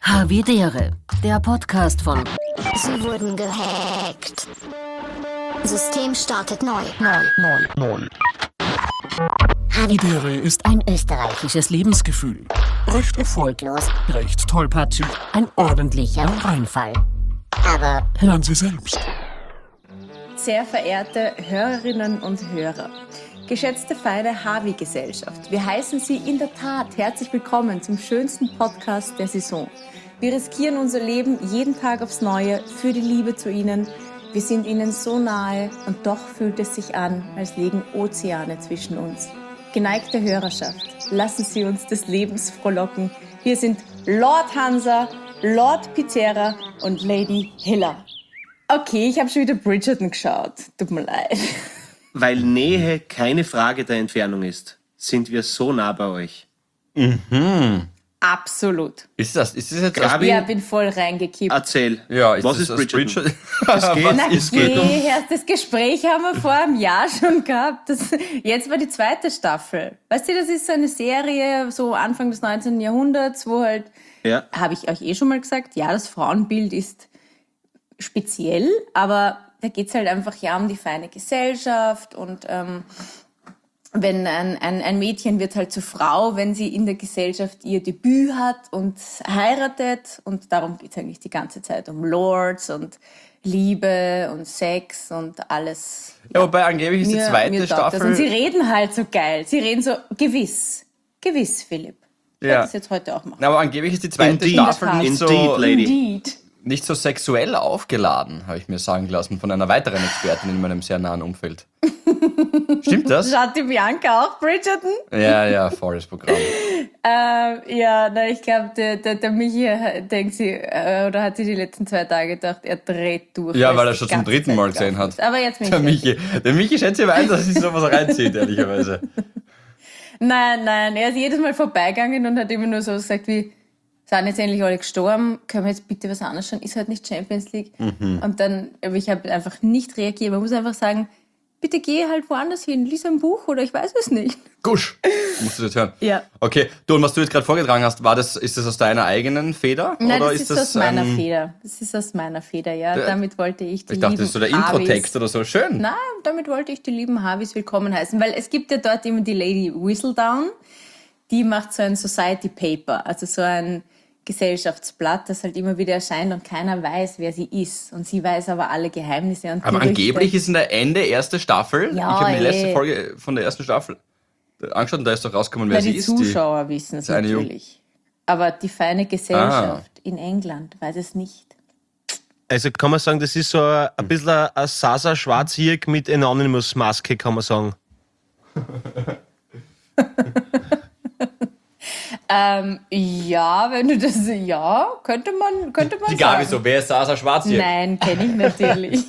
Havidere, der Podcast von Sie wurden gehackt. System startet neu. Havidere ist ein österreichisches Lebensgefühl. Recht erfolglos, recht tollpatschig, ein ordentlicher Reinfall. Aber hören Sie selbst. Sehr verehrte Hörerinnen und Hörer, geschätzte feine Havi-Gesellschaft, wir heißen Sie in der Tat herzlich willkommen zum schönsten Podcast der Saison. Wir riskieren unser Leben jeden Tag aufs Neue für die Liebe zu Ihnen. Wir sind Ihnen so nahe und doch fühlt es sich an, als liegen Ozeane zwischen uns. Geneigte Hörerschaft, lassen Sie uns des Lebens frohlocken. Hier sind Lord Hansa, Lord Pizera und Lady Hiller. Okay, ich habe schon wieder Bridgerton geschaut. Tut mir leid. Weil Nähe keine Frage der Entfernung ist, sind wir so nah bei euch. Absolut. Ist das jetzt Gabi, Ja, bin voll reingekippt. erzähl. Ja, was ist das Bridgerton? Es geht? Na, Es geht das Gespräch haben wir vor einem Jahr schon gehabt. Jetzt war die zweite Staffel. Weißt du, das ist so eine Serie, so Anfang des 19. Jahrhunderts, wo halt, Ja. habe ich euch schon mal gesagt, ja, das Frauenbild ist speziell, aber da geht's halt einfach ja um die feine Gesellschaft und wenn ein Mädchen wird halt zur Frau, wenn sie in der Gesellschaft ihr Debüt hat und heiratet. Und darum geht's eigentlich die ganze Zeit um Lords und Liebe und Sex und alles. Ja, wobei angeblich ist die zweite mir taugt das. Staffel. Und sie reden halt so geil. Sie reden so gewiss, Philipp. Ich werde das jetzt heute auch machen. Na, aber angeblich ist die zweite Indeed. Staffel Indeed, Lady. Indeed. nicht so sexuell aufgeladen, habe ich mir sagen lassen von einer weiteren Expertin in meinem sehr nahen Umfeld. Stimmt das? Schaut die Bianca auch Bridgerton? Ja, volles Programm. Ich glaube, der Michi denkt sie, oder hat sie die letzten 2 Tage gedacht, er dreht durch. Ja, weil es er die schon zum ganze 3. Zeit Mal gesehen gelaufen hat. ist. Aber jetzt Der Michi schätzt sich ein, dass sich sowas reinzieht, ehrlicherweise. Nein, er ist jedes Mal vorbeigegangen und hat immer nur so gesagt wie, sind jetzt endlich alle gestorben, können wir jetzt bitte was anderes schauen, ist halt nicht Champions League. Und dann, aber ich habe einfach nicht reagiert. Man muss einfach sagen, bitte geh halt woanders hin, lies ein Buch oder ich weiß es nicht. Gusch! Musst du das hören? Ja. Okay, du, und was du jetzt gerade vorgetragen hast, ist das aus deiner eigenen Feder? Nein, oder das ist aus meiner Feder. Das ist aus meiner Feder, ja. Damit wollte ich die Ich dachte, lieben das ist so der Harveys- Introtext oder so. Schön. Nein, damit wollte ich die lieben Harveys willkommen heißen, weil es gibt ja dort immer die Lady Whistledown, die macht so ein Society Paper, also so ein Gesellschaftsblatt, das halt immer wieder erscheint und keiner weiß, wer sie ist. Und sie weiß aber alle Geheimnisse und Aber Gerüchte. angeblich ist in der Ende erste Staffel, Ja, ich habe mir die letzte ey. Folge von der ersten Staffel angeschaut und da ist doch rausgekommen, wer Weil sie die ist. Zuschauer wissen es eine Jung- natürlich. Aber die feine Gesellschaft in England weiß es nicht. Also kann man sagen, das ist so ein bisschen ein Sasa Schwarzhirk mit Anonymous-Maske, kann man sagen. Ja, wenn du das, ja, könnte man Die sagen. Gabi so, wer ist Sasa Schwarz hier? Nein, kenne ich natürlich.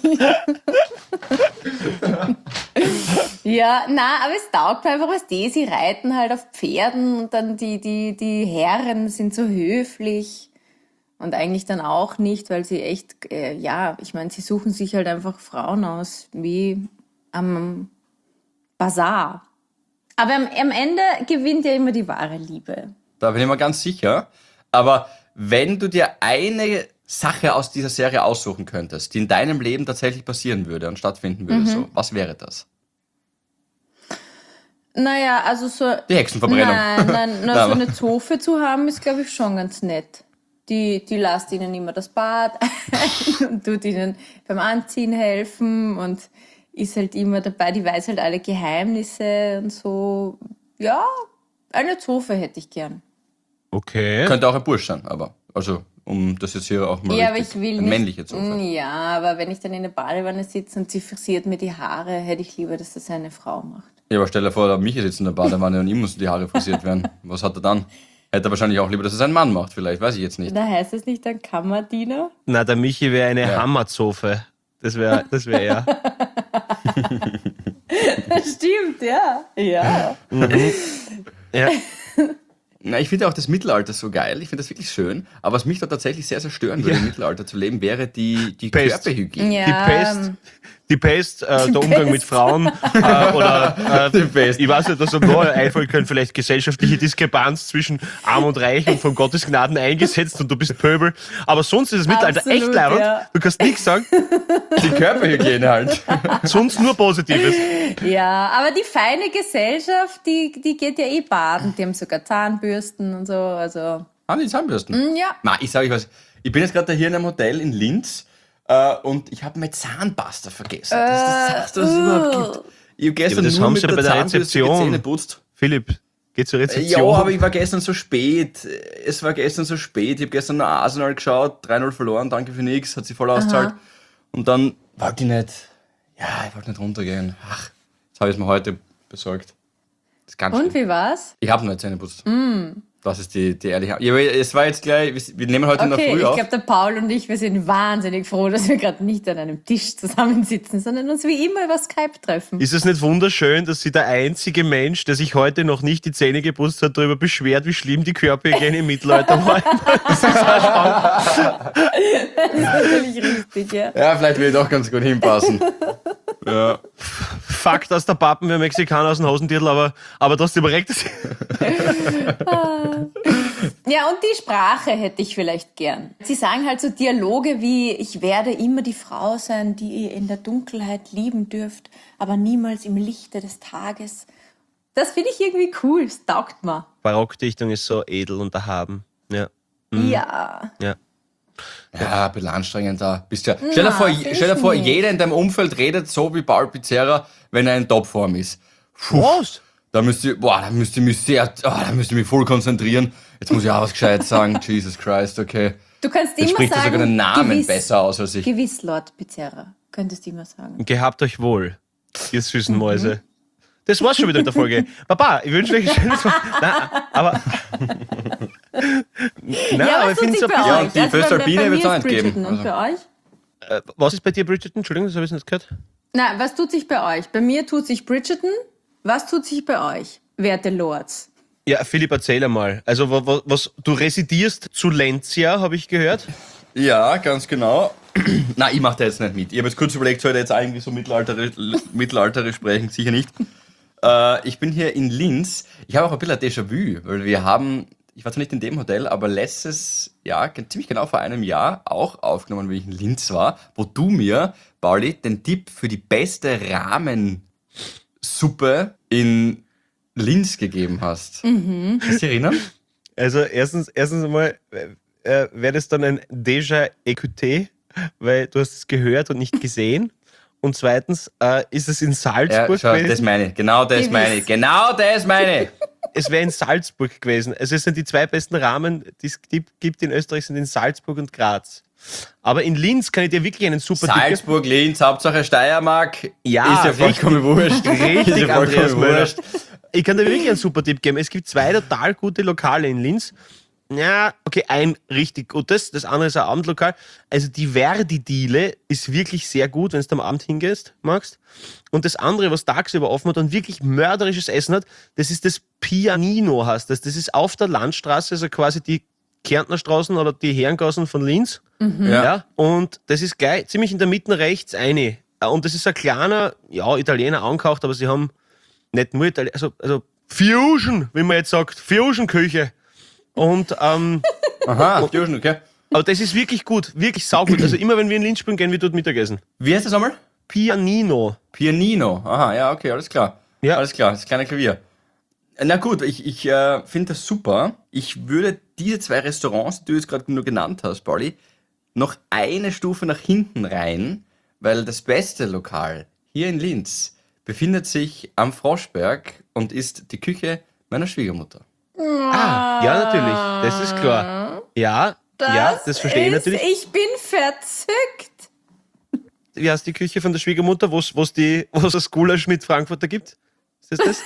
Ja, na, aber es taugt mir einfach, was sie reiten halt auf Pferden und dann die Herren sind so höflich und eigentlich dann auch nicht, weil sie echt, ich meine, sie suchen sich halt einfach Frauen aus, wie am Bazar. Aber am Ende gewinnt ja immer die wahre Liebe. Da bin ich mir ganz sicher. Aber wenn du dir eine Sache aus dieser Serie aussuchen könntest, die in deinem Leben tatsächlich passieren würde und stattfinden würde, so, was wäre das? Naja, also so... Die Hexenverbrennung. Nein, so aber- eine Zofe zu haben, ist, glaube ich, schon ganz nett. Die lasst ihnen immer das Bad ein und tut ihnen beim Anziehen helfen und ist halt immer dabei, die weiß halt alle Geheimnisse und so. Ja, eine Zofe hätte ich gern. Okay. Könnte auch ein Bursch sein, aber, also, um das jetzt hier auch mal Ja, aber richtig, ich will eine nicht... männliche Zofe. Ja, aber wenn ich dann in der Badewanne sitze und sie frisiert mir die Haare, hätte ich lieber, dass das eine Frau macht. Ja, aber stell dir vor, der Michi sitzt in der Badewanne und ihm müssen die Haare frisiert werden. Was hat er dann? Hätte er wahrscheinlich auch lieber, dass es ein Mann macht, vielleicht, weiß ich jetzt nicht. Da heißt es nicht ein Kammerdiener? Na, der Michi wäre eine Ja. Hammerzofe. Das wär er. Stimmt, ja. Ja. Ja. Na, ich finde auch das Mittelalter so geil. Ich finde das wirklich schön. Aber was mich da tatsächlich sehr, sehr stören würde, im Mittelalter zu leben, wäre die Pest. Körperhygiene. Ja, Die Pest, der Umgang mit Frauen oder Die Pest. ich weiß nicht, was am neuen einfallen können, vielleicht gesellschaftliche Diskrepanz zwischen Arm und Reich und von Gottes Gnaden eingesetzt und du bist Pöbel. Aber sonst ist das Mittelalter Absolut, echt leibend. ja. Du kannst nichts sagen, Die Körperhygiene halt. sonst nur Positives. ja, aber die feine Gesellschaft, die geht ja eh baden. Die haben sogar Zahnbürsten und so. Also, Haben die Zahnbürsten? ja. Ma, ich sage euch was. Ich bin jetzt gerade hier in einem Hotel in Linz und ich habe meine Zahnpasta vergessen. Das es überhaupt gibt. Ich habe gestern das nur haben mit sie der bei der Zahnbürste die Rezeption. Zähne putzt. Philipp, geh zur Ja, Rezeption. aber ich war gestern so spät. Es war gestern so spät. Ich habe gestern noch Arsenal geschaut, 3-0 verloren, danke für nichts, hat sich voll ausgezahlt. Und dann wollte ich nicht runtergehen. Ach, jetzt habe ich es mir heute besorgt. Das ist ganz Und schlimm. wie war's? Ich habe noch Zähne putzt. Das ist die ehrliche. Ja, aber es war jetzt gleich, wir nehmen heute in der Okay, Früh ich auf. glaube, der Paul und ich, wir sind wahnsinnig froh, dass wir gerade nicht an einem Tisch zusammensitzen, sondern uns wie immer über Skype treffen. Ist es nicht wunderschön, dass sie der einzige Mensch, der sich heute noch nicht die Zähne geputzt hat, darüber beschwert, wie schlimm die Körperhygiene im Mittelalter war? Das ist natürlich richtig, ja. Ja, vielleicht will ich doch ganz gut hinpassen. Ja. Fakt, dass der Pappen wie Mexikaner aus dem Hosendirndl, aber trotzdem recht ist. Ja, und die Sprache hätte ich vielleicht gern. Sie sagen halt so Dialoge wie, ich werde immer die Frau sein, die ihr in der Dunkelheit lieben dürft, aber niemals im Lichte des Tages. Das finde ich irgendwie cool, das taugt mir. Barockdichtung ist so edel und erhaben. Ja. Ja. Ja. Ja, ein bisschen anstrengend da. Stell dir vor, nicht. jeder in deinem Umfeld redet so wie Paul Pizzerra, wenn er in Topform ist. Puh, Was? da müsste ich mich voll konzentrieren. Jetzt muss ich auch was Gescheites sagen. Jesus Christ, okay. Du kannst Jetzt immer spricht er sagen, sogar den Namen gewiss, besser aus als ich. Gewiss, Lord Pizarra, könntest du immer sagen. Gehabt euch wohl, ihr süßen Mäuse. Das war's schon wieder mit der Folge. Papa, ich wünsche euch ein schönes Nein, aber. Nein, Ja, aber was ich tut finde sich es bei Ja, euch? und die Föstalpine bei wird's mir auch ist nicht geben. Bridgerton. Und Also. bei euch? Was ist bei dir, Bridgerton? Entschuldigung, das habe ich nicht gehört. Na, was tut sich bei euch? Bei mir tut sich Bridgerton. Was tut sich bei euch, werte Lords? Ja, Philipp, erzähl einmal. Also, was du residierst zu Lenzia, habe ich gehört. Ja, ganz genau. Nein, ich mache da jetzt nicht mit. Ich habe jetzt kurz überlegt, soll ich jetzt eigentlich so mittelalterisch sprechen? Sicher nicht. Ich bin hier in Linz. Ich habe auch ein bisschen ein Déjà-vu, weil wir haben, ich war zwar nicht in dem Hotel, aber letztes Jahr, ziemlich genau vor einem Jahr, auch aufgenommen, wie ich in Linz war, wo du mir, Pauli, den Tipp für die beste Rahmensuppe in Linz gegeben hast. Kannst du dich erinnern? Also, erstens einmal wäre das dann ein Déjà écouté, weil du hast es gehört und nicht gesehen. Und zweitens ist es in Salzburg schau, gewesen. das meine ich. Genau das meine ich. Genau das meine ich. Es wäre in Salzburg gewesen. Also es sind die zwei besten Rahmen, die es gibt in Österreich, sind in Salzburg und Graz. Aber in Linz kann ich dir wirklich einen super Tipp geben. Salzburg, Linz, Hauptsache Steiermark. Ja, ist ja vollkommen wurscht. Richtig, ist ja Andreas vollkommen Möller. wurscht. Ich kann dir wirklich einen super Tipp geben. Es gibt zwei total gute Lokale in Linz. Ja, okay, ein richtig gutes, das andere ist ein Abendlokal. Also die Verdi-Diele ist wirklich sehr gut, wenn du am Abend hingehst, magst. Und das andere, was tagsüber offen hat und wirklich mörderisches Essen hat, das ist das Pianino, heißt das. Das ist auf der Landstraße, also quasi die Kärntnerstraßen oder die Herrengassen von Linz. Ja. Und das ist gleich ziemlich in der Mitte rechts eine. Und das ist ein kleiner, ja, Italiener angehaucht, aber sie haben nicht nur Italiener, also Fusion, wie man jetzt sagt, Fusion-Küche. Und, Aha, Fusion, okay. aber das ist wirklich gut, wirklich saugut. Also immer wenn wir in Linz spielen, gehen wir dort Mittagessen. Wie heißt das einmal? Pianino. Pianino. Aha, ja, okay, alles klar. Ja. Alles klar, das kleine Klavier. Na gut, ich finde das super. Ich würde diese zwei Restaurants, die du jetzt gerade nur genannt hast, Pauli, noch eine Stufe nach hinten rein, weil das beste Lokal hier in Linz befindet sich am Froschberg und ist die Küche meiner Schwiegermutter. Ah, ja, natürlich, das ist klar. Ja, das verstehe ich natürlich. Ich bin verzückt. Wie heißt die Küche von der Schwiegermutter, wo es das Gulasch mit Frankfurter gibt? Ist das?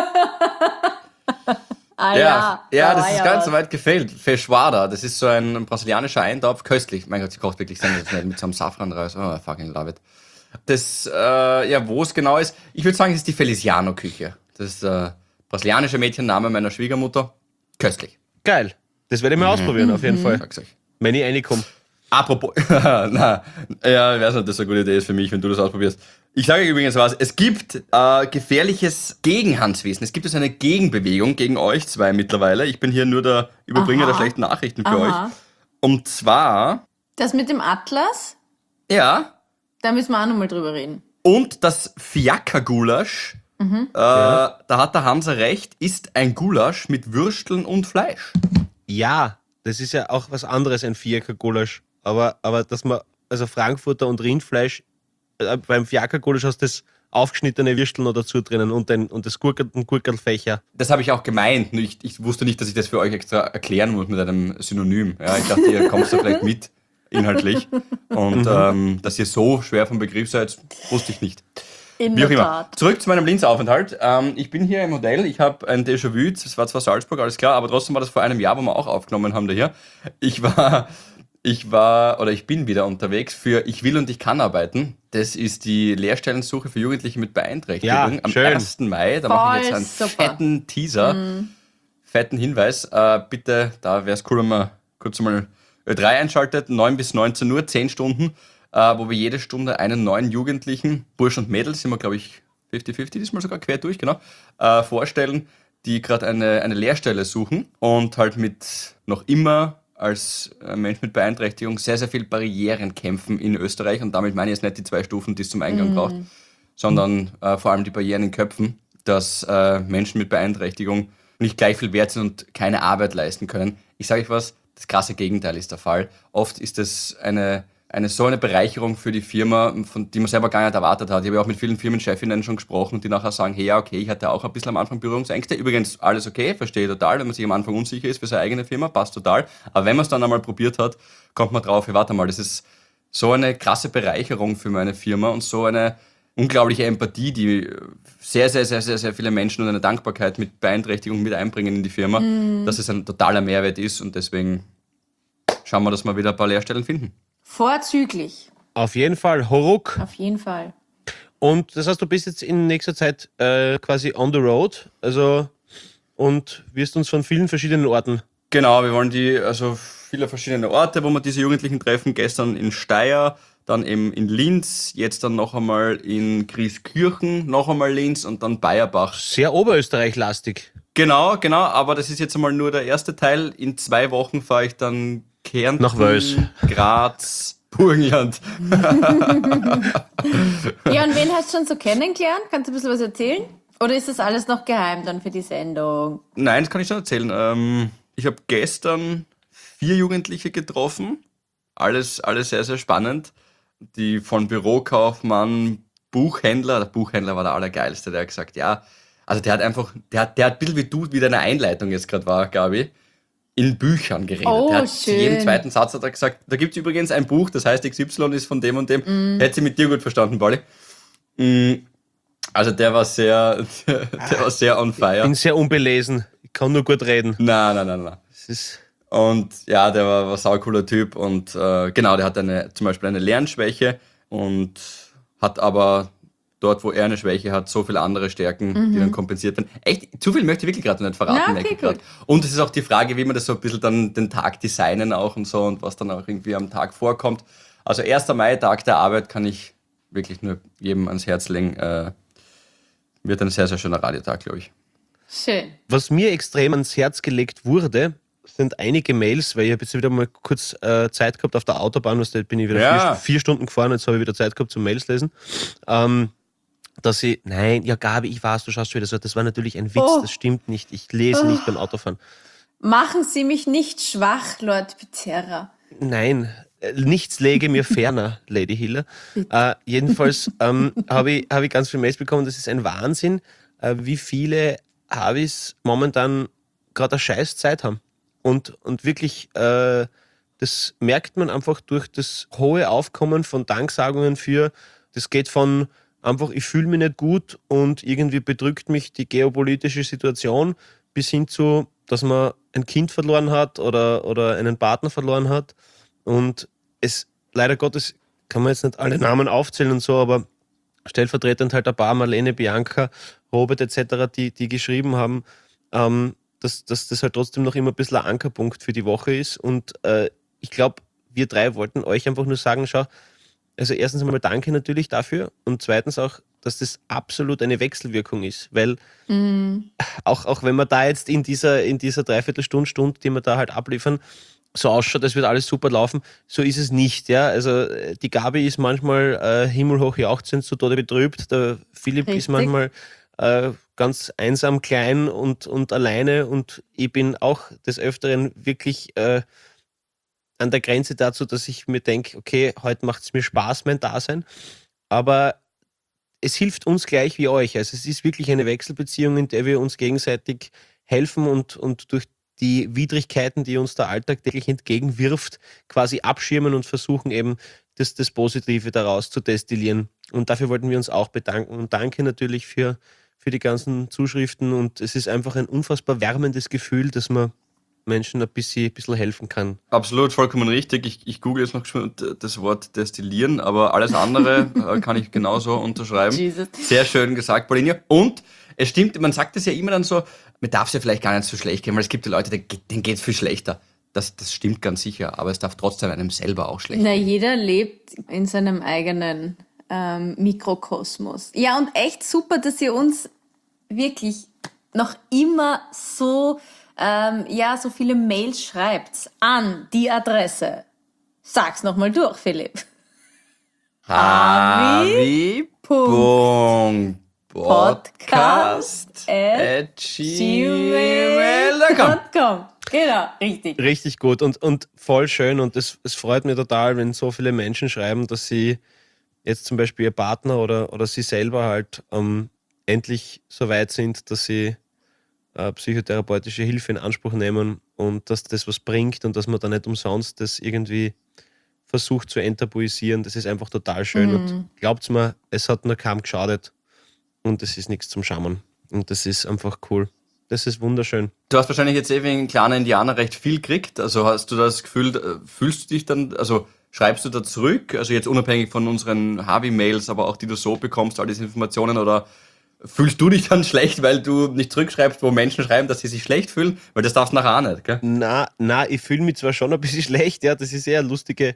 Ah, Ja, da das war ist ja ganz was. so weit gefällt. Feijoada, das ist so ein brasilianischer Eintopf, köstlich. Mein Gott, sie kocht wirklich sensationell mit so einem Safranreis. Oh, I fucking love it. Das, wo es genau ist, ich würde sagen, es ist die Feliciano-Küche. Das ist der brasilianische Mädchenname meiner Schwiegermutter. Köstlich. Geil. Das werde ich mal ausprobieren, auf jeden Fall. Sag's euch. Wenn ich reinkomme. Apropos, na, ja, ich weiß nicht, ob das eine gute Idee ist für mich, wenn du das ausprobierst. Ich sage euch übrigens was, es gibt gefährliches Gegenhandswesen. Es gibt also eine Gegenbewegung gegen euch zwei mittlerweile. Ich bin hier nur der Überbringer der schlechten Nachrichten für euch. Und zwar... Das mit dem Atlas, Ja, da müssen wir auch nochmal drüber reden. und das Fiaker-Gulasch, da hat der Hansa recht, ist ein Gulasch mit Würsteln und Fleisch. Ja, das ist ja auch was anderes, ein Fiaker-Gulasch. Aber dass man, also Frankfurter und Rindfleisch, beim Fiaker-Gulasch hast du das aufgeschnittene Würstel noch dazu drinnen und das Gurkelfächer. Das habe ich auch gemeint, nur ich wusste nicht, dass ich das für euch extra erklären muss mit einem Synonym. Ja, ich dachte, ihr kommst da vielleicht mit, inhaltlich. Und dass ihr so schwer vom Begriff seid, wusste ich nicht. In Wie auch der immer. Tat. Zurück zu meinem Linz-Aufenthalt. Ich bin hier im Hotel, ich habe ein Déjà-vu, das war zwar Salzburg, alles klar, aber trotzdem war das vor einem Jahr, wo wir auch aufgenommen haben da hier. Ich bin wieder unterwegs für Ich will und ich kann arbeiten. Das ist die Lehrstellensuche für Jugendliche mit Beeinträchtigung Ja, am schön. 1. Mai. Da mache ich jetzt einen super. fetten Teaser, fetten Hinweis. Bitte, da wäre es cool, wenn man kurz mal Ö3 einschaltet, 9 bis 19 Uhr, 10 Stunden, wo wir jede Stunde einen neuen Jugendlichen, Bursch und Mädels, sind wir, glaube ich, 50-50, diesmal sogar quer durch, genau, vorstellen, die gerade eine Lehrstelle suchen und halt mit noch immer als Mensch mit Beeinträchtigung sehr, sehr viel Barrieren kämpfen in Österreich. Und damit meine ich jetzt nicht die 2 Stufen, die es zum Eingang braucht, sondern vor allem die Barrieren in Köpfen, dass Menschen mit Beeinträchtigung nicht gleich viel wert sind und keine Arbeit leisten können. Ich sage euch was, das krasse Gegenteil ist der Fall. Oft ist es eine Bereicherung für die Firma, von die man selber gar nicht erwartet hat. Ich habe ja auch mit vielen Firmenchefinnen schon gesprochen, die nachher sagen, hey, ja, okay, ich hatte auch ein bisschen am Anfang Berührungsängste. Übrigens, alles okay, verstehe ich total, wenn man sich am Anfang unsicher ist für seine eigene Firma, passt total. Aber wenn man es dann einmal probiert hat, kommt man drauf, hey, warte mal, das ist so eine krasse Bereicherung für meine Firma und so eine unglaubliche Empathie, die sehr, sehr, sehr, sehr, sehr viele Menschen und eine Dankbarkeit mit Beeinträchtigung mit einbringen in die Firma, dass es ein totaler Mehrwert ist und deswegen schauen wir, dass wir wieder ein paar Lehrstellen finden. Vorzüglich, Auf jeden Fall, Horuk. auf jeden Fall. Und das heißt, du bist jetzt in nächster Zeit quasi on the road, also und wirst uns von vielen verschiedenen Orten. Genau, wir wollen viele verschiedene Orte, wo wir diese Jugendlichen treffen. Gestern in Steyr, dann eben in Linz, jetzt dann noch einmal in Grieskirchen, noch einmal Linz und dann Bayerbach. Sehr Oberösterreich-lastig. Genau, aber das ist jetzt einmal nur der erste Teil. In 2 Wochen fahre ich dann Kärnten, Nach Wels. Graz, Burgenland. Ja, und wen hast du schon so kennengelernt? Kannst du ein bisschen was erzählen? Oder ist das alles noch geheim dann für die Sendung? Nein, das kann ich schon erzählen. Ich habe gestern 4 Jugendliche getroffen. Alles sehr, sehr spannend. Die von Bürokaufmann, Buchhändler, der Buchhändler war der Allergeilste, der hat gesagt, ja, also der hat ein bisschen wie du, wie deine Einleitung jetzt gerade war, Gabi, in Büchern geredet. Oh, der hat zu schön. jedem zweiten Satz hat er gesagt, da gibt es übrigens ein Buch, das heißt XY ist von dem und dem. Hätte sie mit dir gut verstanden, Pauli. Also der war sehr on fire. Ich bin sehr unbelesen. Ich kann nur gut reden. Nein. Das ist Und ja, der war ein saucooler Typ und genau, der hat zum Beispiel eine Lernschwäche und hat aber dort, wo er eine Schwäche hat, so viele andere Stärken, die dann kompensiert werden. Echt, zu viel möchte ich wirklich gerade nicht verraten. Na, okay, merke ich grad. gut. Und es ist auch die Frage, wie man das so ein bisschen dann den Tag designen auch und so und was dann auch irgendwie am Tag vorkommt. Also 1. Mai, Tag der Arbeit, kann ich wirklich nur jedem ans Herz legen. Wird ein sehr, sehr schöner Radiotag, glaube ich. Schön. Was mir extrem ans Herz gelegt wurde, sind einige Mails, weil ich habe jetzt wieder mal kurz Zeit gehabt auf der Autobahn, da bin ich wieder Ja. 4 Stunden gefahren, jetzt habe ich wieder Zeit gehabt zum Mails lesen. Gabi, ich weiß, du schaust schon wieder so, das war natürlich ein Witz, das stimmt nicht, ich lese nicht beim Autofahren. Machen Sie mich nicht schwach, Lord Pizarra. Nein, nichts läge mir ferner, Lady Hiller. Jedenfalls habe ich ganz viele Mails bekommen, das ist ein Wahnsinn, wie viele Havis momentan gerade eine scheiß Zeit haben. Und wirklich, das merkt man einfach durch das hohe Aufkommen von Danksagungen das geht von einfach, ich fühle mich nicht gut und irgendwie bedrückt mich die geopolitische Situation, bis hin zu, dass man ein Kind verloren hat oder einen Partner verloren hat. Und es, leider Gottes, kann man jetzt nicht alle Namen aufzählen und so, aber stellvertretend halt ein paar, Marlene, Bianca, Robert etc., die geschrieben haben, dass das halt trotzdem noch immer ein bisschen ein Ankerpunkt für die Woche ist. Und ich glaube, wir drei wollten euch einfach nur sagen, schau, also erstens einmal danke natürlich dafür und zweitens auch, dass das absolut eine Wechselwirkung ist, weil auch wenn wir da jetzt in dieser Dreiviertelstunde, die wir da halt abliefern, so ausschaut, das wird alles super laufen, so ist es nicht, ja, also die Gabi ist manchmal himmelhoch jauchzend, zu Tode betrübt, der Philipp ist manchmal ganz einsam, klein und alleine und ich bin auch des Öfteren wirklich an der Grenze dazu, dass ich mir denke, okay, heute macht es mir Spaß, mein Dasein, aber es hilft uns gleich wie euch. Also es ist wirklich eine Wechselbeziehung, in der wir uns gegenseitig helfen und durch die Widrigkeiten, die uns der Alltag täglich entgegenwirft, quasi abschirmen und versuchen eben das Positive daraus zu destillieren. Und dafür wollten wir uns auch bedanken. Und danke natürlich für die ganzen Zuschriften. Und es ist einfach ein unfassbar wärmendes Gefühl, dass man Menschen ein bisschen helfen kann. Absolut, vollkommen richtig. Ich google jetzt noch schon das Wort destillieren, aber alles andere kann ich genauso unterschreiben. Jesus. Sehr schön gesagt, Paulinia. Und es stimmt, man sagt es ja immer dann so, mir darf es ja vielleicht gar nicht so schlecht gehen, weil es gibt ja Leute, denen geht es viel schlechter. Das stimmt ganz sicher, aber es darf trotzdem einem selber auch schlecht gehen. Jeder lebt in seinem eigenen Mikrokosmos. Ja, und echt super, dass ihr uns wirklich noch immer so so viele Mails schreibt an die Adresse. Sag's nochmal durch, Philipp. havi.podcast@gmail.com. Genau, richtig. Richtig gut und voll schön und es freut mich total, wenn so viele Menschen schreiben, dass sie jetzt zum Beispiel ihr Partner oder sie selber halt endlich so weit sind, dass sie psychotherapeutische Hilfe in Anspruch nehmen und dass das was bringt und dass man da nicht umsonst das irgendwie versucht zu enttabuisieren. Das ist einfach total schön und glaubt's mir, es hat nur kaum geschadet und es ist nichts zum Schauen und das ist einfach cool. Das ist wunderschön. Du hast wahrscheinlich jetzt wie ein kleiner Indianer recht viel gekriegt, also hast du das Gefühl, fühlst du dich dann, also schreibst du da zurück, also jetzt unabhängig von unseren Harvey-Mails, aber auch die du so bekommst, all diese Informationen oder fühlst du dich dann schlecht, weil du nicht zurückschreibst, wo Menschen schreiben, dass sie sich schlecht fühlen? Weil das darfst du nachher auch nicht, gell? Na, ich fühle mich zwar schon ein bisschen schlecht, ja, das ist eher eine lustige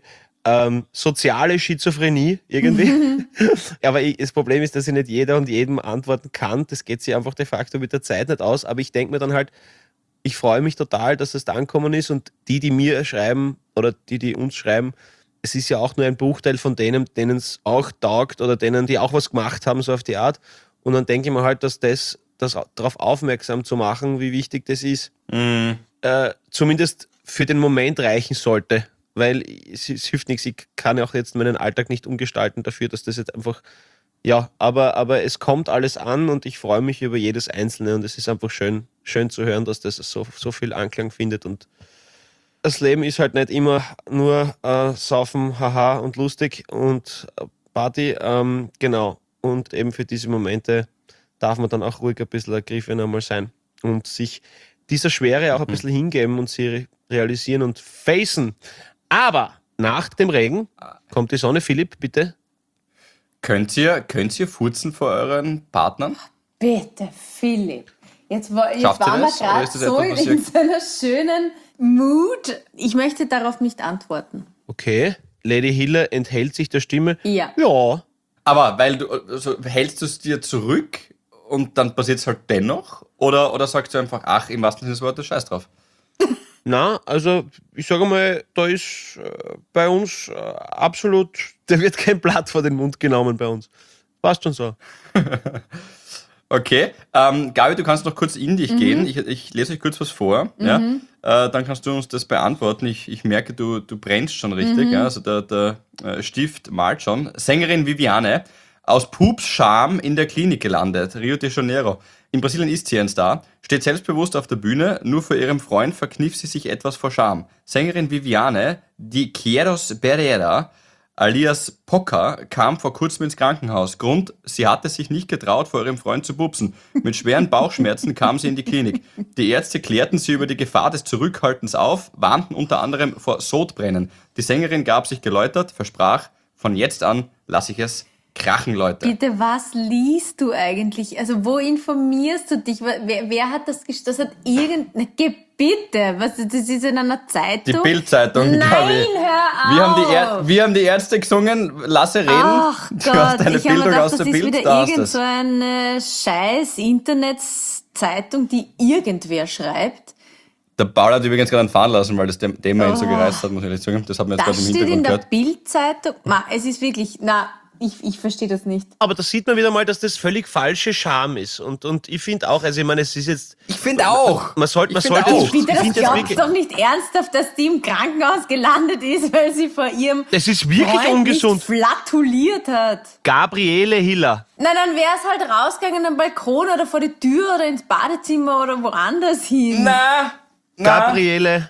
soziale Schizophrenie irgendwie. Aber das Problem ist, dass ich nicht jeder und jedem antworten kann. Das geht sich einfach de facto mit der Zeit nicht aus. Aber ich denke mir dann halt, ich freue mich total, dass es da angekommen ist und die mir schreiben oder die uns schreiben, es ist ja auch nur ein Bruchteil von denen es auch taugt oder denen, die auch was gemacht haben, so auf die Art. Und dann denke ich mir halt, dass das darauf aufmerksam zu machen, wie wichtig das ist, zumindest für den Moment reichen sollte. Weil es hilft nichts, ich kann ja auch jetzt meinen Alltag nicht umgestalten dafür, dass das jetzt einfach, ja, aber es kommt alles an und ich freue mich über jedes Einzelne und es ist einfach schön zu hören, dass das so viel Anklang findet und das Leben ist halt nicht immer nur saufen, haha und lustig und Party, genau. Und eben für diese Momente darf man dann auch ruhig ein bisschen ergriffen einmal sein und sich dieser Schwere auch ein bisschen hingeben und sie realisieren und facen. Aber nach dem Regen kommt die Sonne. Philipp, bitte. Könnt ihr furzen vor euren Partnern? Bitte, Philipp. Jetzt waren wir das? Oder gerade ist das so etwas, was in so einer schönen Mood. Ich möchte darauf nicht antworten. Okay. Lady Hille enthält sich der Stimme. Ja. Ja. Aber weil du, also hältst du es dir zurück und dann passiert es halt dennoch? Oder sagst du einfach, ach, im wahrsten Sinne des Wortes, scheiß drauf? Na, also ich sage mal, da ist bei uns absolut, da wird kein Blatt vor den Mund genommen bei uns. Passt schon so. Okay, Gabi, du kannst noch kurz in dich gehen. Ich lese euch kurz was vor. Ja? Dann kannst du uns das beantworten. Ich merke, du brennst schon richtig. Ja? Also der Stift malt schon. Sängerin Viviane, aus Pups Scham in der Klinik gelandet. Rio de Janeiro. In Brasilien ist sie ein Star. Steht selbstbewusst auf der Bühne. Nur vor ihrem Freund verkniff sie sich etwas vor Scham. Sängerin Viviane, die Queiroz Pereira, alias Poca, kam vor kurzem ins Krankenhaus. Grund, sie hatte sich nicht getraut, vor ihrem Freund zu pupsen. Mit schweren Bauchschmerzen kam sie in die Klinik. Die Ärzte klärten sie über die Gefahr des Zurückhaltens auf, warnten unter anderem vor Sodbrennen. Die Sängerin gab sich geläutert, versprach, von jetzt an lasse ich es krachen, Leute. Bitte, was liest du eigentlich? Also, wo informierst du dich? Wer hat das geschrieben? Das hat bitte, was, das ist in einer Zeitung? Die Bild-Zeitung, Nein, Gabi. hör auf! Wir haben die Ärzte gesungen, lasse reden. Ach Du hast Gott, eine ich habe mir Bildung gedacht, aus das der ist Bild, wieder da hast irgend du's. so eine scheiß Internetzeitung, die irgendwer schreibt. Der Paul hat übrigens gerade einen fahren lassen, weil das Thema ihn so gereizt hat, muss ich ehrlich sagen. Das hat man jetzt gerade Das im steht in Hintergrund der gehört. Bild-Zeitung. Es ist wirklich, ich verstehe das nicht. Aber da sieht man wieder mal, dass das völlig falsche Scham ist. Und ich finde auch, also ich meine, es ist jetzt... Ich finde auch. Man sollte Ich finde jetzt... auch. Bitte, ich das find jetzt glaubst wirklich- doch nicht ernsthaft, dass die im Krankenhaus gelandet ist, weil sie vor ihrem Das ist wirklich Freund ungesund. nicht flatuliert hat. Gabriele Hiller. Na, dann wäre es halt rausgegangen am Balkon oder vor die Tür oder ins Badezimmer oder woanders hin. Na. Gabriele.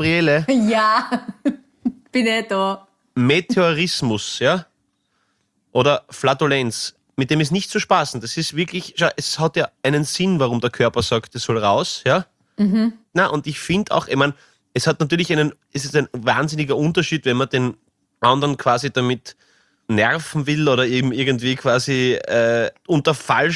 Ja, bin ich da. Meteorismus, ja? Oder Flatulenz. Mit dem ist nicht zu spaßen. Das ist wirklich, schau, es hat ja einen Sinn, warum der Körper sagt, es soll raus, ja? Na, und ich finde auch, ich meine, es ist ein wahnsinniger Unterschied, wenn man den anderen quasi damit nerven will oder eben irgendwie quasi unter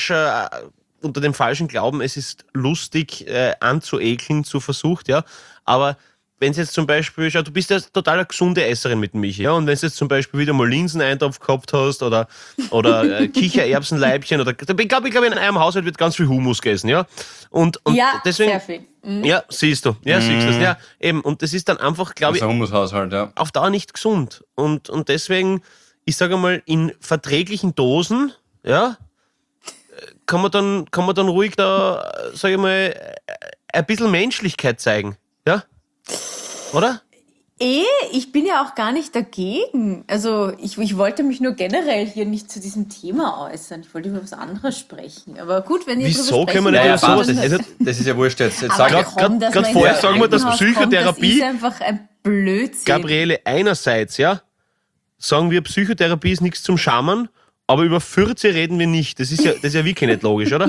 dem falschen Glauben, es ist lustig anzuekeln, zu versucht, ja. Aber wenn es jetzt zum Beispiel, schau, du bist ja total eine gesunde Esserin mit dem Michi, ja. Und wenn du jetzt zum Beispiel wieder mal Linseneintopf gehabt hast oder Kichererbsenleibchen oder ich glaube, in einem Haushalt wird ganz viel Hummus gegessen, ja. Und Ja, deswegen, sehr viel. ja, siehst du, ja, siehst du das, ja, eben. Und das ist dann einfach, glaube Das ich, ist ein Humushaushalt, ja. auf Dauer nicht gesund. Und deswegen, ich sage mal, in verträglichen Dosen, ja, kann man dann ruhig da, sage ich mal, ein bisschen Menschlichkeit zeigen, ja? Oder? Ich bin ja auch gar nicht dagegen. Also ich wollte mich nur generell hier nicht zu diesem Thema äußern. Ich wollte über was anderes sprechen. Aber gut, wenn ihr Wieso drüber können wir sprechen nicht Ja, ja, über wollt, sowas- passt. dann- Das ist ja wurscht jetzt. Jetzt Aber sag komm, dass grad man in vorher ein sagen wir, dass Krankenhaus Psychotherapie- kommt, das ist einfach ein Blödsinn. Gabriele, einerseits, ja, sagen wir, Psychotherapie ist nichts zum Schammern, aber über Fürze reden wir nicht. Das ist ja wirklich nicht logisch, oder?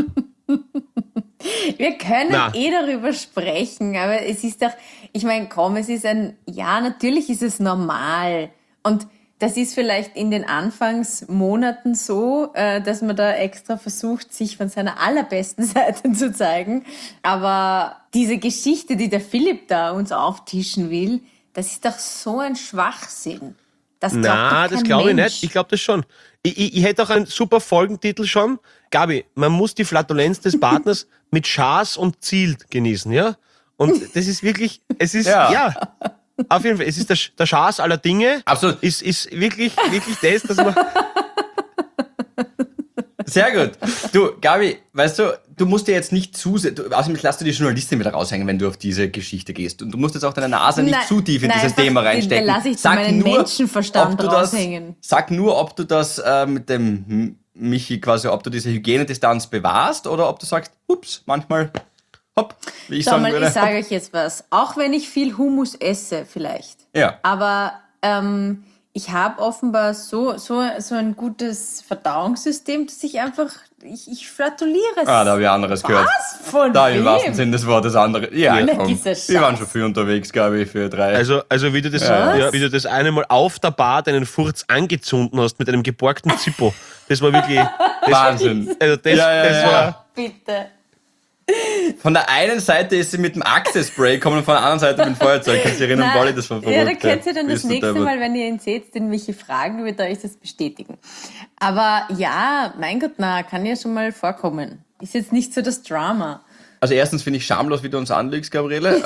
Wir können Na. darüber sprechen, aber es ist doch, ich meine, komm, natürlich ist es normal. Und das ist vielleicht in den Anfangsmonaten so, dass man da extra versucht, sich von seiner allerbesten Seite zu zeigen. Aber diese Geschichte, die der Philipp da uns auftischen will, das ist doch so ein Schwachsinn. Das glaubt doch kein Das glaube ich Mensch. nicht. Ich glaube das schon. Ich hätte auch einen super Folgentitel schon. Gabi, man muss die Flatulenz des Partners mit Schaß und Ziel genießen, ja? Und das ist wirklich, es ist, ja, auf jeden Fall, es ist der Schaß aller Dinge. Absolut. Ist wirklich das, dass man... Sehr gut. Du, Gabi, weißt du musst dir jetzt nicht außerdem lässt du die Journalistin wieder raushängen, wenn du auf diese Geschichte gehst. Und du musst jetzt auch deine Nase nicht Nein, zu tief in nein, dieses einfach Thema den reinstecken. lass ich meinen Menschenverstand ob du das, raushängen. sag nur, ob du das mit dem Michi quasi, ob du diese Hygienedistanz bewahrst oder ob du sagst, ups, manchmal, hopp, wie ich Schau sagen mal, würde. ich sage euch jetzt was. Auch wenn ich viel Hummus esse, vielleicht. Ja. Aber ich habe offenbar so ein gutes Verdauungssystem, dass ich einfach, ich flatuliere es. Da habe ich anderes gehört. Was? Von Da im wem? wahrsten Sinne des Wortes andere. Ja, Na, komm. dieser Wir waren Scheiß. schon viel unterwegs, Gabi, für 3. Also wie du das eine Mal auf der Bar deinen Furz angezündet hast mit einem geborgten Zippo. Das war wirklich... Wahnsinn. Also das war... Bitte. Von der einen Seite ist sie mit dem Akte-Spray gekommen und von der anderen Seite mit dem Feuerzeug. Kannst du dich erinnern, Bolli, das war verrückt. Ja, da könnt ihr dann das Bist du nächste deppert. Mal, wenn ihr ihn seht, den Michi fragen, wird er euch das bestätigen. Aber ja, mein Gott, kann ja schon mal vorkommen. Ist jetzt nicht so das Drama. Also erstens finde ich schamlos, wie du uns anlügst, Gabriele,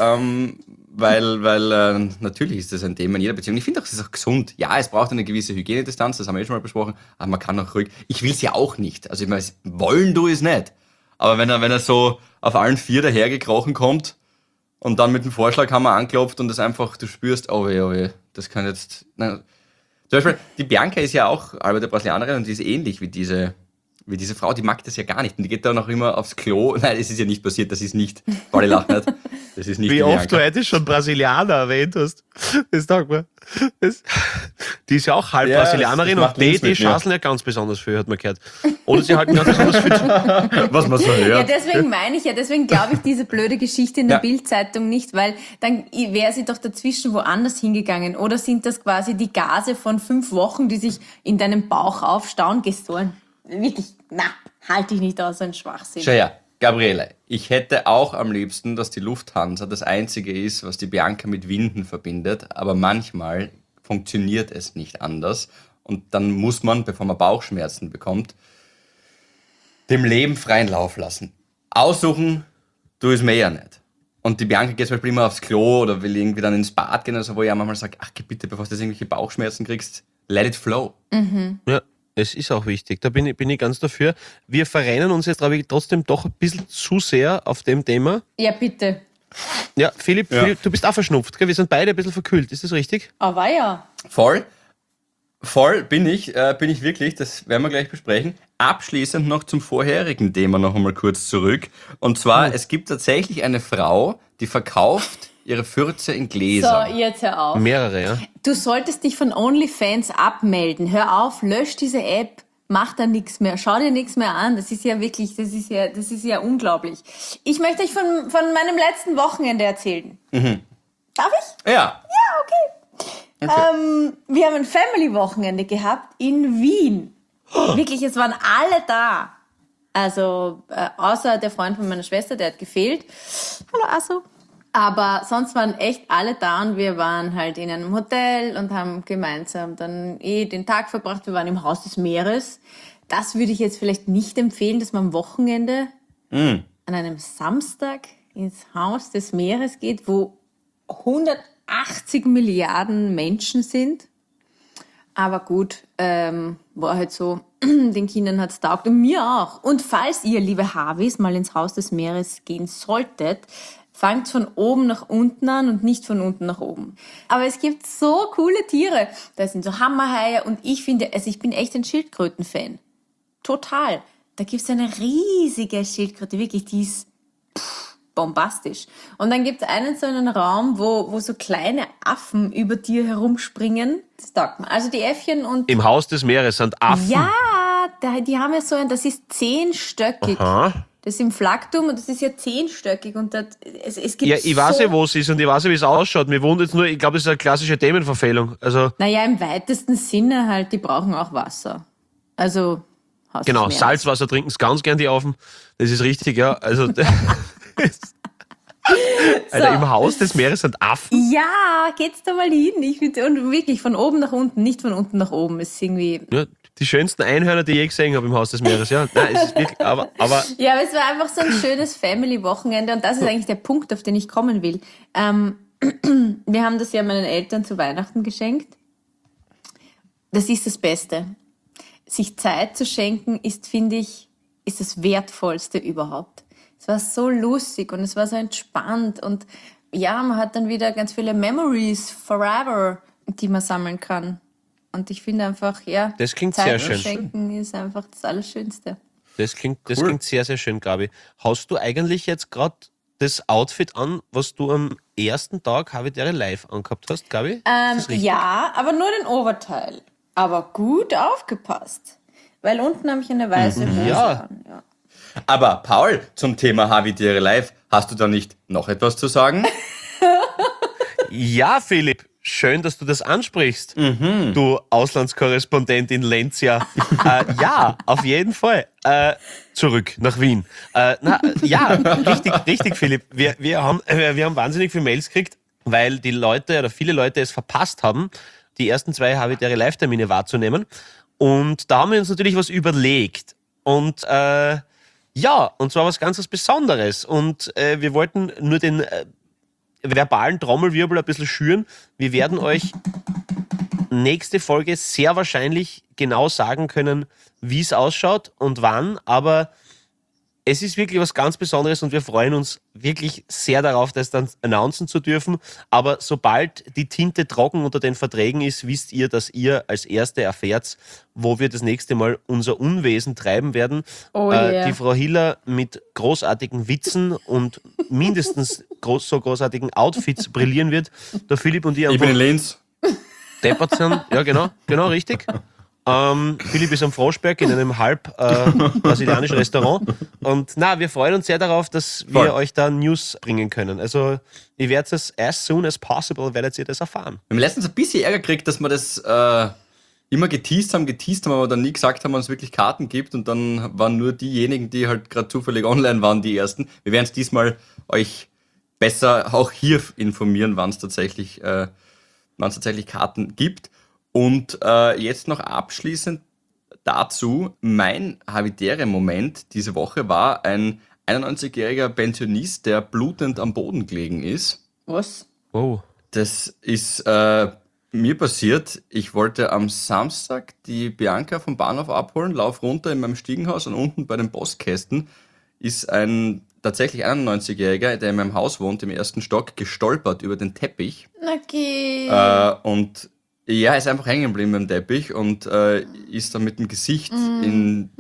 weil natürlich ist das ein Thema in jeder Beziehung. Ich finde auch, es ist auch gesund. Ja, es braucht eine gewisse Hygienedistanz, das haben wir schon mal besprochen, aber man kann auch ruhig, ich will es ja auch nicht. Also ich meine, wollen du es nicht. Aber wenn er so auf allen 4 dahergekrochen kommt und dann mit dem Vorschlaghammer anklopft und das einfach, du spürst, oh weh, das kann jetzt... Nein. Zum Beispiel, die Bianca ist ja auch alte Brasilianerin und die ist ähnlich wie diese Frau, die mag das ja gar nicht. Und die geht dann auch immer aufs Klo. Nein, es ist ja nicht passiert, das ist nicht, Pauli lacht nicht, das ist nicht Wie die oft du Bianca. heute schon Brasilianer erwähnt hast. Das taugt mir. Die ist ja auch halb Ja, Brasilianerin das macht und die Linz mit mir. schaseln ja ganz besonders viel, hat man gehört. Oder sie halten ganz besonders viel zu. Was man so Ja, hört. deswegen meine ich ja, deswegen glaube ich diese blöde Geschichte in der Ja. Bildzeitung nicht, weil dann wäre sie doch dazwischen woanders hingegangen. Oder sind das quasi die Gase von 5 Wochen, die sich in deinem Bauch aufstauen, gestohlen? Wirklich, halte ich nicht aus, so ein Schwachsinn. Schau her, Gabriele, ich hätte auch am liebsten, dass die Lufthansa das Einzige ist, was die Bianca mit Winden verbindet, aber manchmal funktioniert es nicht anders und dann muss man, bevor man Bauchschmerzen bekommt, dem Leben freien Lauf lassen. Aussuchen, tu es mir ja nicht. Und die Bianca geht zum Beispiel immer aufs Klo oder will irgendwie dann ins Bad gehen, also wo ich auch manchmal sage, ach, geh bitte, bevor du jetzt irgendwelche Bauchschmerzen kriegst, let it flow. Ja, es ist auch wichtig. Da bin ich ganz dafür. Wir verrennen uns jetzt, glaube ich, trotzdem doch ein bisschen zu sehr auf dem Thema. Ja, bitte. Ja, Philipp, du bist auch verschnupft, gell? Wir sind beide ein bisschen verkühlt. Ist das richtig? Aber ja. Voll bin ich wirklich, das werden wir gleich besprechen. Abschließend noch zum vorherigen Thema noch einmal kurz zurück. Und zwar, es gibt tatsächlich eine Frau, die verkauft ihre Fürze in Gläsern. So, jetzt hör auf. Mehrere, ja. Du solltest dich von OnlyFans abmelden. Hör auf, lösch diese App, mach da nichts mehr, schau dir nichts mehr an. Das ist ja wirklich, das ist ja unglaublich. Ich möchte euch von meinem letzten Wochenende erzählen. Darf ich? Ja. Wir haben ein Family-Wochenende gehabt in Wien. Wirklich, es waren alle da. Also, außer der Freund von meiner Schwester, der hat gefehlt. Hallo, Asso. Aber sonst waren echt alle da und wir waren halt in einem Hotel und haben gemeinsam dann den Tag verbracht. Wir waren im Haus des Meeres. Das würde ich jetzt vielleicht nicht empfehlen, dass man am Wochenende an einem Samstag ins Haus des Meeres geht, wo 180 Milliarden Menschen sind. Aber gut, war halt so, den Kindern hat's taugt und mir auch. Und falls ihr, liebe Havis, mal ins Haus des Meeres gehen solltet, fangt von oben nach unten an und nicht von unten nach oben. Aber es gibt so coole Tiere. Da sind so Hammerhaie und ich finde, also ich bin echt ein Schildkröten-Fan. Total. Da gibt's eine riesige Schildkröte, wirklich, die ist bombastisch. Und dann gibt's so einen Raum, wo so kleine Affen über dir herumspringen. Das taugt mir. Also die Äffchen und... Im Haus des Meeres sind Affen. Ja, die haben ja so das ist 10-stöckig. Aha. Das ist im Flaktum und das ist ja 10-stöckig und es gibt Ja, ich weiß ja, wo es ist und ich weiß ja, wie es ausschaut. Mir wundert jetzt nur, ich glaube, das ist eine klassische Themenverfehlung. Also, Naja, im weitesten Sinne halt, die brauchen auch Wasser. Also, Haus des genau, Meeres. Salzwasser trinken es ganz gern die Affen. Das ist richtig, ja. Also, Alter, im Haus des Meeres sind Affen. Ja, geht's da mal hin. Ich finde, und wirklich von oben nach unten, nicht von unten nach oben. Ist irgendwie. Ja, die schönsten Einhörner, die ich je gesehen habe im Haus des Meeres. Ja, nein, es ist wirklich, aber Ja, aber es war einfach so ein schönes Family-Wochenende und das ist eigentlich der Punkt, auf den ich kommen will. Wir haben das ja meinen Eltern zu Weihnachten geschenkt. Das ist das Beste. Sich Zeit zu schenken ist, finde ich, ist das Wertvollste überhaupt. Es war so lustig und es war so entspannt und ja, man hat dann wieder ganz viele Memories forever, die man sammeln kann. Und ich finde einfach, ja, Das klingt Zeit sehr schön. schenken ist einfach das Allerschönste. das klingt sehr, sehr schön, Gabi. Hast du eigentlich jetzt gerade das Outfit an, was du am ersten Tag Habitäre live angehabt hast, Gabi? Ist das richtig? Ja, aber nur den Oberteil. Aber gut aufgepasst. Weil unten habe ich eine weiße Hose Ja. an. Ja. Aber Paul, zum Thema Habitäre Live, hast du da nicht noch etwas zu sagen? Ja, Philipp, schön, dass du das ansprichst, du Auslandskorrespondent in Lenz, ja. Ja, auf jeden Fall. Zurück nach Wien. Richtig, Philipp. Wir haben wahnsinnig viele Mails gekriegt, weil die Leute oder viele Leute es verpasst haben, die ersten 2 Habitäre Live-Termine wahrzunehmen. Und da haben wir uns natürlich was überlegt. Und und zwar was ganz Besonderes. Und wir wollten nur den verbalen Trommelwirbel ein bisschen schüren. Wir werden euch nächste Folge sehr wahrscheinlich genau sagen können, wie es ausschaut und wann, aber es ist wirklich was ganz Besonderes und wir freuen uns wirklich sehr darauf, das dann announcen zu dürfen. Aber sobald die Tinte trocken unter den Verträgen ist, wisst ihr, dass ihr als Erste erfährt, wo wir das nächste Mal unser Unwesen treiben werden. Oh yeah. Die Frau Hiller mit großartigen Witzen und mindestens so großartigen Outfits brillieren wird. Der Philipp und ich Ich bin in Linz. deppert sind. Ja, genau richtig. Philipp ist am Froschberg in einem halb brasilianischen Restaurant. Und wir freuen uns sehr darauf, dass wir Voll. euch da News bringen können. Also, ihr werdet es as soon as possible, werdet ihr das erfahren. Wir haben letztens ein bisschen Ärger gekriegt, dass wir das immer geteased haben, aber dann nie gesagt haben, wann es wirklich Karten gibt. Und dann waren nur diejenigen, die halt gerade zufällig online waren, die ersten. Wir werden es diesmal euch besser auch hier informieren, wann es tatsächlich Karten gibt. Und jetzt noch abschließend dazu, mein Havidere-Moment diese Woche war ein 91-jähriger Pensionist, der blutend am Boden gelegen ist. Was? Oh. Das ist mir passiert. Ich wollte am Samstag die Bianca vom Bahnhof abholen, lauf runter in meinem Stiegenhaus und unten bei den Postkästen ist ein tatsächlich 91-Jähriger, der in meinem Haus wohnt, im ersten Stock, gestolpert über den Teppich. Okay. Und ja, er ist einfach hängen geblieben beim Teppich und ist dann mit dem Gesicht in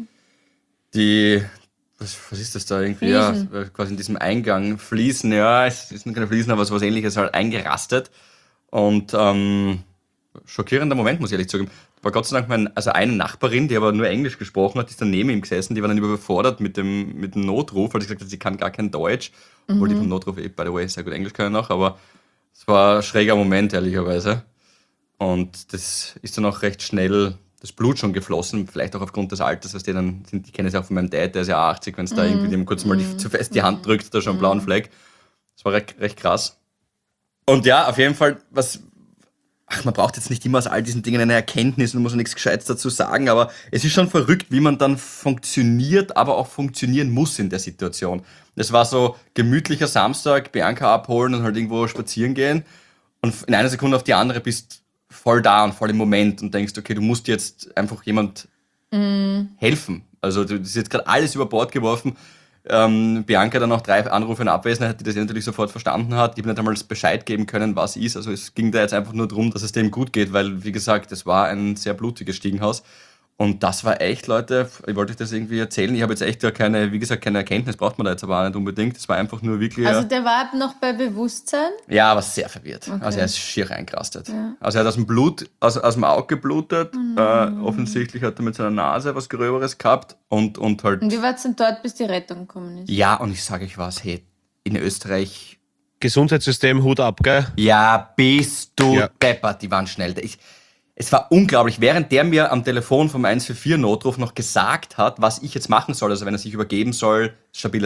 die, was ist das da irgendwie? Fliesen. Ja, quasi in diesem Eingang, Fliesen, ja, es sind keine Fliesen, aber sowas ähnliches halt eingerastet. Und schockierender Moment, muss ich ehrlich zugeben. War Gott sei Dank eine Nachbarin, die aber nur Englisch gesprochen hat, die ist dann neben ihm gesessen, die war dann überfordert mit dem Notruf, weil sie gesagt hat, sie kann gar kein Deutsch, obwohl die vom Notruf by the way, sehr gut Englisch können noch, aber es war ein schräger Moment, ehrlicherweise. Und das ist dann auch recht schnell das Blut schon geflossen, vielleicht auch aufgrund des Alters, was die kennen es ja auch von meinem Dad, der ist ja 80, wenn es da irgendwie dem kurz mal zu fest die Hand drückt, da schon einen blauen Fleck. Das war recht krass. Und ja, auf jeden Fall, man braucht jetzt nicht immer aus all diesen Dingen eine Erkenntnis und muss nichts Gescheites dazu sagen, aber es ist schon verrückt, wie man dann funktioniert, aber auch funktionieren muss in der Situation. Es war so gemütlicher Samstag, Bianca abholen und halt irgendwo spazieren gehen und in einer Sekunde auf die andere bist voll da und voll im Moment und denkst, okay, du musst jetzt einfach jemand helfen. Also das ist jetzt gerade alles über Bord geworfen. Bianca dann noch 3 Anrufe in Abwesenheit, die das natürlich sofort verstanden hat. Die haben nicht einmal Bescheid geben können, was ist. Also es ging da jetzt einfach nur darum, dass es dem gut geht, weil, wie gesagt, es war ein sehr blutiges Stiegenhaus. Und das war echt, Leute, ich wollte euch das irgendwie erzählen. Ich habe jetzt echt keine Erkenntnis, braucht man da jetzt aber auch nicht unbedingt. Es war einfach nur wirklich... Also der war noch bei Bewusstsein? Ja, aber sehr verwirrt. Okay. Also er ist schier reingerastet. Ja. Also er hat aus dem Blut, aus dem Auge geblutet. Offensichtlich hat er mit seiner Nase was Gröberes gehabt und halt... Und wie war es denn dort, bis die Rettung gekommen ist? Ja, und ich sage euch was, hey, in Österreich... Gesundheitssystem, Hut ab, gell? Ja, bist du deppert, die waren schnell. Es war unglaublich, während der mir am Telefon vom 144-Notruf noch gesagt hat, was ich jetzt machen soll, also wenn er sich übergeben soll, stabile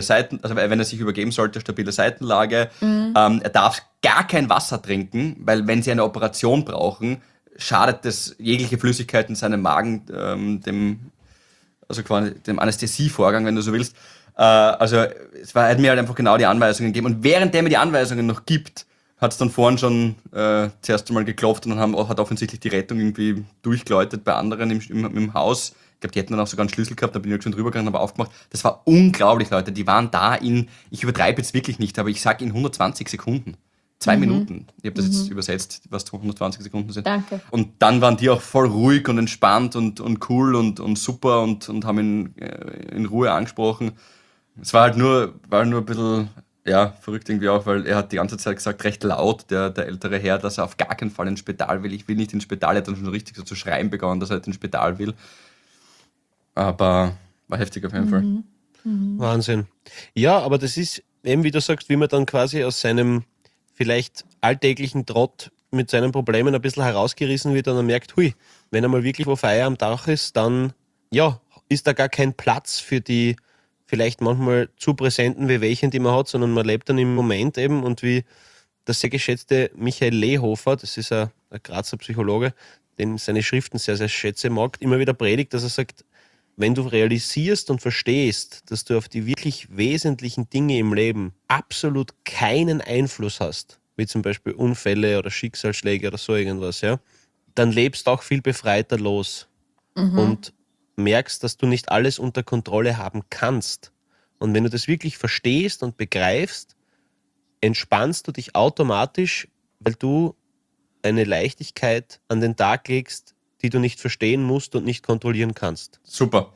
Seitenlage, er darf gar kein Wasser trinken, weil wenn sie eine Operation brauchen, schadet das jegliche Flüssigkeit in seinem Magen, dem Anästhesievorgang, wenn du so willst. Er hat mir halt einfach genau die Anweisungen gegeben und während der mir die Anweisungen noch gibt, hat es dann vorhin schon zuerst einmal geklopft und dann hat offensichtlich die Rettung irgendwie durchgeläutet bei anderen im Haus. Ich glaube, die hätten dann auch sogar einen Schlüssel gehabt, da bin ich schon drüber gegangen, aber aufgemacht. Das war unglaublich, Leute. Die waren da ich übertreibe jetzt wirklich nicht, aber ich sage in 120 Sekunden. 2 Minuten. Ich habe das jetzt übersetzt, was 120 Sekunden sind. Danke. Und dann waren die auch voll ruhig und entspannt und cool und super und haben ihn in Ruhe angesprochen. Es war halt nur ein bisschen... Ja, verrückt irgendwie auch, weil er hat die ganze Zeit gesagt, recht laut, der ältere Herr, dass er auf gar keinen Fall ins Spital will. Ich will nicht ins Spital. Er hat dann schon richtig so zu schreien begonnen, dass er ins Spital will. Aber war heftig auf jeden Fall. Wahnsinn. Ja, aber das ist eben, wie du sagst, wie man dann quasi aus seinem vielleicht alltäglichen Trott mit seinen Problemen ein bisschen herausgerissen wird und dann merkt, hui, wenn einmal wirklich wo Feuer am Dach ist, dann ist da gar kein Platz für die vielleicht manchmal zu präsenten Wehwehchen, die man hat, sondern man lebt dann im Moment eben und wie der sehr geschätzte Michael Lehofer, das ist ein Grazer Psychologe, den seine Schriften sehr, sehr schätze mag, immer wieder predigt, dass er sagt, wenn du realisierst und verstehst, dass du auf die wirklich wesentlichen Dinge im Leben absolut keinen Einfluss hast, wie zum Beispiel Unfälle oder Schicksalsschläge oder so irgendwas, ja, dann lebst du auch viel befreiter los und merkst, dass du nicht alles unter Kontrolle haben kannst. Und wenn du das wirklich verstehst und begreifst, entspannst du dich automatisch, weil du eine Leichtigkeit an den Tag legst, die du nicht verstehen musst und nicht kontrollieren kannst. Super.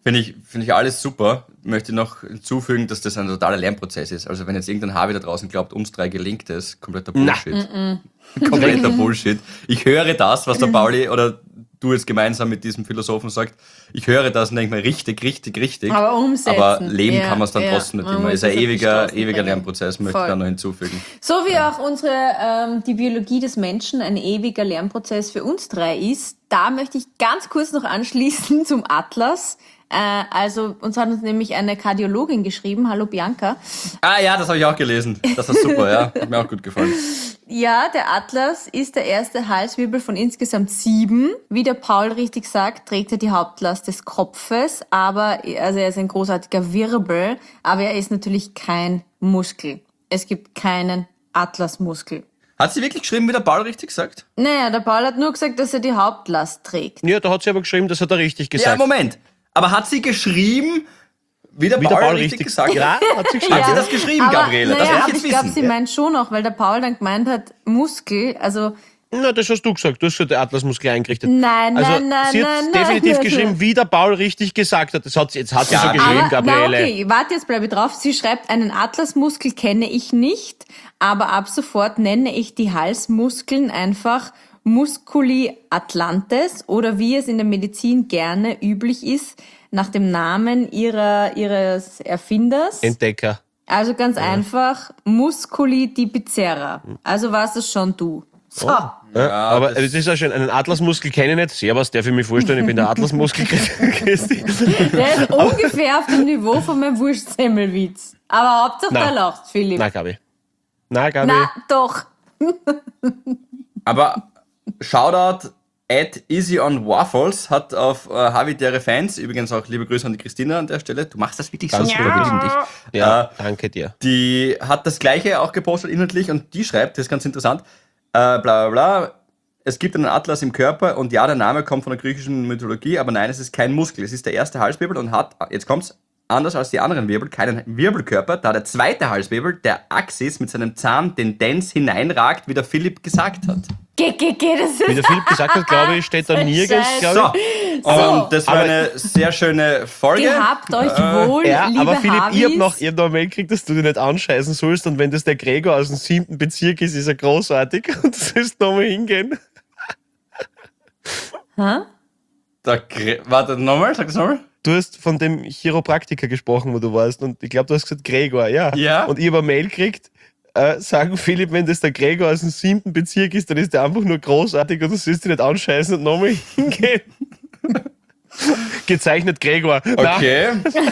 Finde ich alles super. Möchte noch hinzufügen, dass das ein totaler Lernprozess ist. Also wenn jetzt irgendein Harvey da draußen glaubt, uns 3 gelingt es, kompletter Bullshit. Kompletter Bullshit. Ich höre das, was der Pauli oder du jetzt gemeinsam mit diesem Philosophen sagt. Ich höre das und denke mir, richtig. Aber umsetzen. Aber leben kann man es dann ja, trotzdem nicht man immer. muss Ist ein es auf die Straße ewiger bringen. Lernprozess, möchte ich da noch hinzufügen. So wie auch die Biologie des Menschen ein ewiger Lernprozess für uns 3 ist, da möchte ich ganz kurz noch anschließen zum Atlas. Also uns hat uns nämlich eine Kardiologin geschrieben, hallo Bianca. Ah ja, das habe ich auch gelesen. Das ist super, ja. Hat mir auch gut gefallen. Ja, der Atlas ist der erste Halswirbel von insgesamt 7. Wie der Paul richtig sagt, trägt er die Hauptlast des Kopfes, also er ist ein großartiger Wirbel, aber er ist natürlich kein Muskel. Es gibt keinen Atlasmuskel. Hat sie wirklich geschrieben, wie der Paul richtig sagt? Naja, der Paul hat nur gesagt, dass er die Hauptlast trägt. Ja, da hat sie aber geschrieben, das hat er richtig Ja, gesagt. Moment. Aber hat sie geschrieben, wie der Paul richtig gesagt hat? Ja, hat sie geschrieben. Hat sie das geschrieben, Gabriele? Das will ich jetzt ich glaube, wissen. sie meint schon auch, weil der Paul dann gemeint hat, Muskel, also Na, das hast du gesagt. Du hast schon den Atlasmuskel eingerichtet. Nein, also, nein, sie hat nein, definitiv nein. geschrieben, wie der Paul richtig gesagt hat. Jetzt hat sie so geschrieben, aber, Gabriele. Na okay, warte, jetzt bleibe ich drauf. Sie schreibt, einen Atlasmuskel kenne ich nicht, aber ab sofort nenne ich die Halsmuskeln einfach Musculi atlantes oder wie es in der Medizin gerne üblich ist, nach dem Namen ihres Erfinders. Entdecker. Also ganz einfach, Musculi di Pizarra. Also warst es schon du. So. Ja, aber das ist ja schön. Einen Atlasmuskel kenne ich nicht. Servus, darf ich mich vorstellen, ich bin der Atlasmuskel. Christi. Der ist ungefähr auf dem Niveau von meinem Wurstsemmelwitz. Aber Hauptsache Na. da lacht, Philipp. Na, Gabi. Na, doch. Aber Shoutout at Easy on Waffles hat auf habitäre Fans, übrigens auch liebe Grüße an die Christina an der Stelle, du machst das wirklich so super, wir lieben dich. Ja, danke dir. Die hat das Gleiche auch gepostet inhaltlich und die schreibt, das ist ganz interessant, bla bla bla, es gibt einen Atlas im Körper und ja, der Name kommt von der griechischen Mythologie, aber nein, es ist kein Muskel, es ist der erste Halswirbel und hat, jetzt kommt's, anders als die anderen Wirbel, keinen Wirbelkörper, da der zweite Halswirbel, der Axis, mit seinem Zahn den Dens hineinragt, wie der Philipp gesagt hat. Das ist Wie der Philipp gesagt hat, glaube ich, steht da nirgends, glaube ich. So, und das war eine sehr schöne Folge. Gehabt euch wohl, Ja, liebe aber Philipp, Havis. ich hab noch eine Mail gekriegt, dass du dich nicht anscheißen sollst und wenn das der Gregor aus dem 7. Bezirk ist, ist er großartig und du sollst nochmal hingehen. Warte, nochmal, sag das nochmal. Du hast von dem Chiropraktiker gesprochen, wo du warst und ich glaube, du hast gesagt Gregor, ja. Ja. Und ich habe eine Mail gekriegt, sagen Philipp, wenn das der Gregor aus dem 7. Bezirk ist, dann ist der einfach nur großartig und du sollst dich nicht anscheißen und nochmal hingehen. Gezeichnet Gregor. Okay.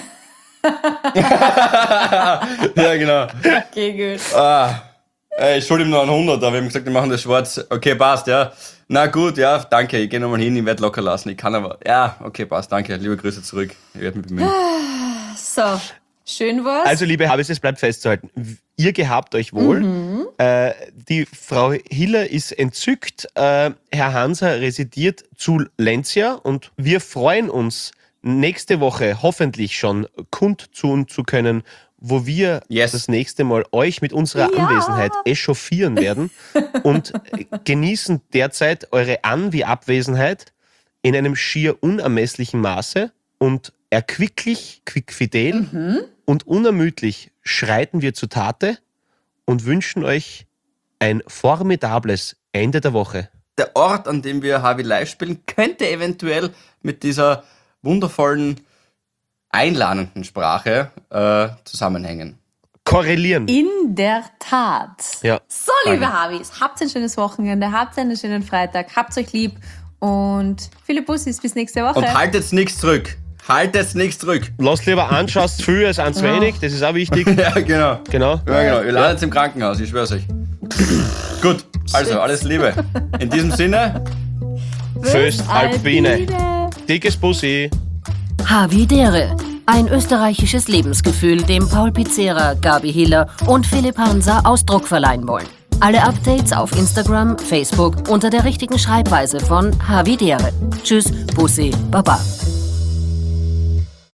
Ja, genau. Okay, gut. Ich schulde ihm noch einen 100, aber wir haben gesagt, wir machen das schwarz. Okay, passt, ja. Na gut, ja, danke, ich gehe nochmal hin, ich werde locker lassen. Ich kann aber. Ja, okay, passt, danke. Liebe Grüße zurück. Ich werde mich bemühen. So, schön war's. Also, liebe Habis, es bleibt festzuhalten. Ihr gehabt euch wohl. Die Frau Hiller ist entzückt. Herr Hanser residiert zu Lenzia und wir freuen uns, nächste Woche hoffentlich schon kundtun zu können, wo wir das nächste Mal euch mit unserer Anwesenheit echauffieren werden und genießen derzeit eure An- wie Abwesenheit in einem schier unermesslichen Maße und erquicklich, quickfidel und unermüdlich schreiten wir zur Tate und wünschen euch ein formidables Ende der Woche. Der Ort, an dem wir Harvey live spielen, könnte eventuell mit dieser wundervollen, einladenden Sprache zusammenhängen. Korrelieren. In der Tat. Ja. So, liebe Havis, habt ein schönes Wochenende, habt einen schönen Freitag, habt euch lieb und viele Bussis bis nächste Woche. Und haltet nichts zurück. Haltet nichts zurück. Lasst lieber an, schaust viel als eins wenig, das ist auch wichtig. Ja, genau. Genau. Ja, genau. Ihr landet im Krankenhaus, ich schwör's euch. Gut, also alles Liebe. In diesem Sinne, Föst Alpine. Dickes Bussi. Havidere. Ein österreichisches Lebensgefühl, dem Paul Pizzera, Gabi Hiller und Philipp Hanser Ausdruck verleihen wollen. Alle Updates auf Instagram, Facebook unter der richtigen Schreibweise von Havidere. Tschüss, Bussi, Baba.